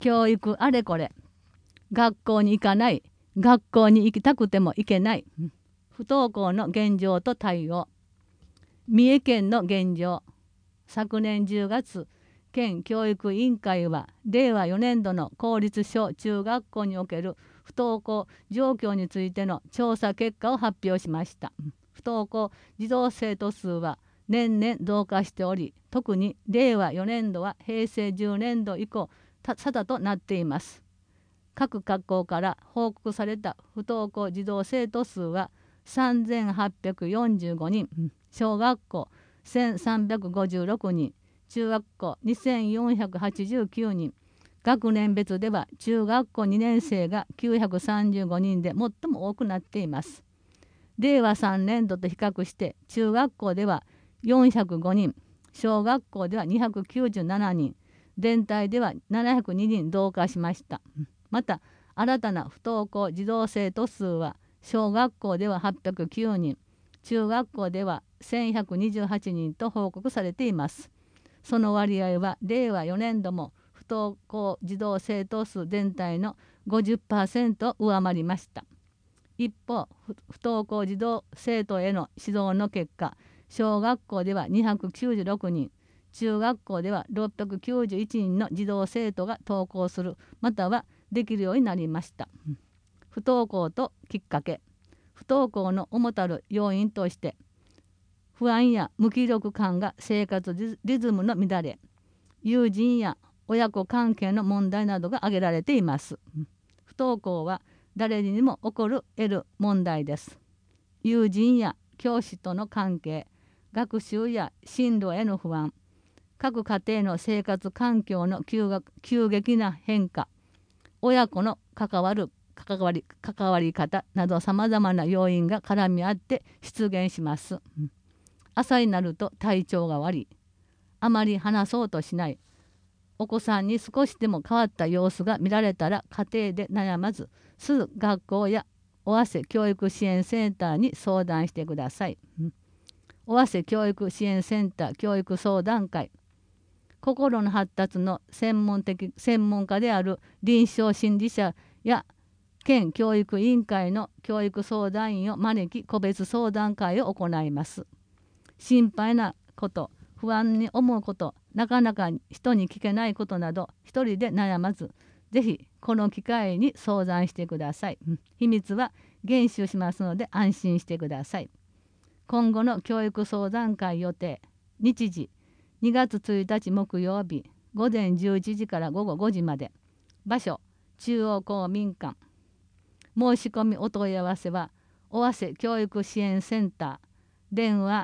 教育あれこれ、学校に行かない、学校に行きたくても行けない、不登校の現状と対応。三重県の現状。昨年10月、県教育委員会は令和4年度の公立小中学校における不登校状況についての調査結果を発表しました。不登校児童生徒数は年々増加しており、特に令和4年度は平成10年度以降さだとなっています。各学校から報告された不登校児童生徒数は3845人、小学校1356人、中学校2489人、学年別では中学校2年生が935人で最も多くなっています。令和3年度と比較して中学校では405人、小学校では297人、全体では702人増加しました。また新たな不登校児童生徒数は小学校では809人、中学校では1128人と報告されています。その割合は令和4年度も不登校児童生徒数全体の 50% を上回りました。一方、不登校児童生徒への指導の結果、小学校では296人、中学校では691人の児童生徒が登校するまたはできるようになりました。不登校ときっかけ。不登校の主たる要因として不安や無気力感が生活リズムの乱れ、友人や親子関係の問題などが挙げられています。不登校は誰にも起こる得る問題です。友人や教師との関係、学習や進路への不安、各家庭の生活環境の急激な変化、親子の関わり方などさまざまな要因が絡み合って出現します。朝になると体調が悪い、あまり話そうとしない、お子さんに少しでも変わった様子が見られたら家庭で悩まずすぐ学校や尾鷲教育支援センターに相談してください。尾鷲教育支援センター教育相談会、心の発達の専門家である臨床心理者や県教育委員会の教育相談員を招き個別相談会を行います。心配なこと、不安に思うこと、なかなか人に聞けないことなど一人で悩まず、ぜひこの機会に相談してください。秘密は厳守しますので安心してください。今後の教育相談会予定、日時2月1日木曜日午前11時から午後5時まで、場所中央公民館、申し込みお問い合わせは尾鷲教育支援センター、電話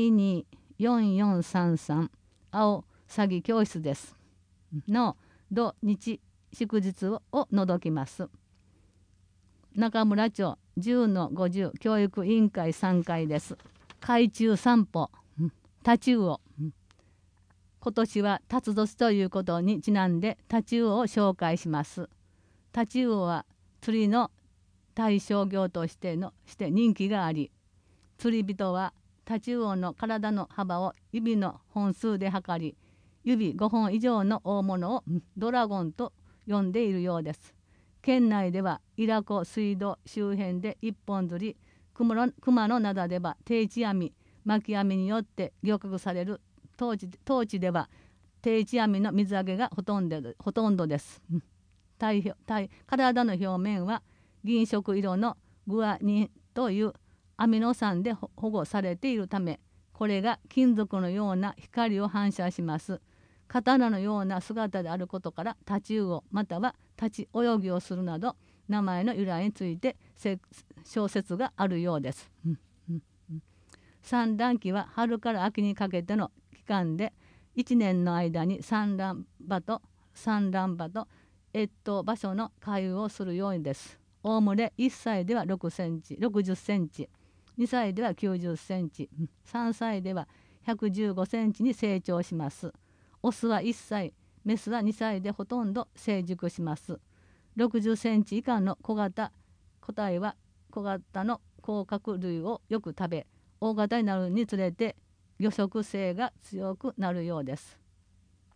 224433青詐欺教室です。の土日祝日を除きます。中村町10-50教育委員会3階です。海中散歩、タチウオ、今年は辰年ということにちなんでタチウオを紹介します。タチウオは釣りの対象業として人気があり、釣り人はタチウオの体の幅を指の本数で測り、指5本以上の大物をドラゴンと呼んでいるようです。県内では伊良湖水道周辺で一本釣り、熊野灘では定置網、巻き網によって漁獲される当地では定置網の水揚げがほとんどです。体の表面は銀色色のグアニンというアミノ酸で保護されているため、これが金属のような光を反射します。刀のような姿であることからタチウオまたは立ち泳ぎをするなど名前の由来について小説があるようです。産卵期は春から秋にかけての期間で、1年の間に産卵場と越冬場所の回遊をするようにです。おおむね1歳では6センチ、60センチ、2歳では90センチ、3歳では115センチに成長します。オスは1歳、メスは2歳でほとんど成熟します。60センチ以下の小型個体は小型の甲殻類をよく食べ、大型になるにつれて魚食性が強くなるようです。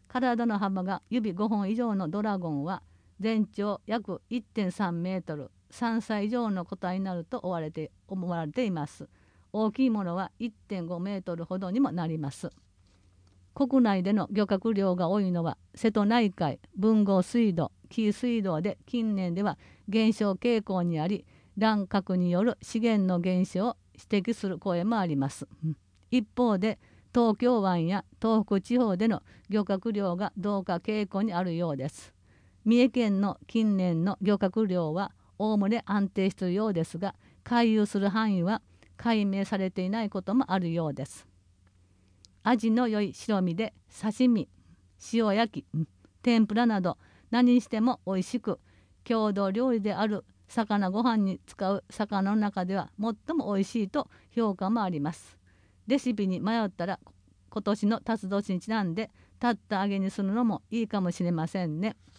体の幅が指5本以上のドラゴンは全長約 1.3 メートル、3歳以上の個体になると思われています。大きいものは 1.5 メートルほどにもなります。国内での漁獲量が多いのは瀬戸内海、豊後水道、紀伊水道で近年では減少傾向にあり、乱獲による資源の減少を指摘する声もあります。一方で東京湾や東北地方での漁獲量が増加傾向にあるようです。三重県の近年の漁獲量はおおむね安定しているようですが、回遊する範囲は解明されていないこともあるようです。味の良い白身で刺身、塩焼き、天ぷらなど何にしても美味しく、郷土料理である魚ご飯に使う魚の中では最も美味しいと評価もあります。レシピに迷ったら今年の辰年にちなんで立った揚げにするのもいいかもしれませんね。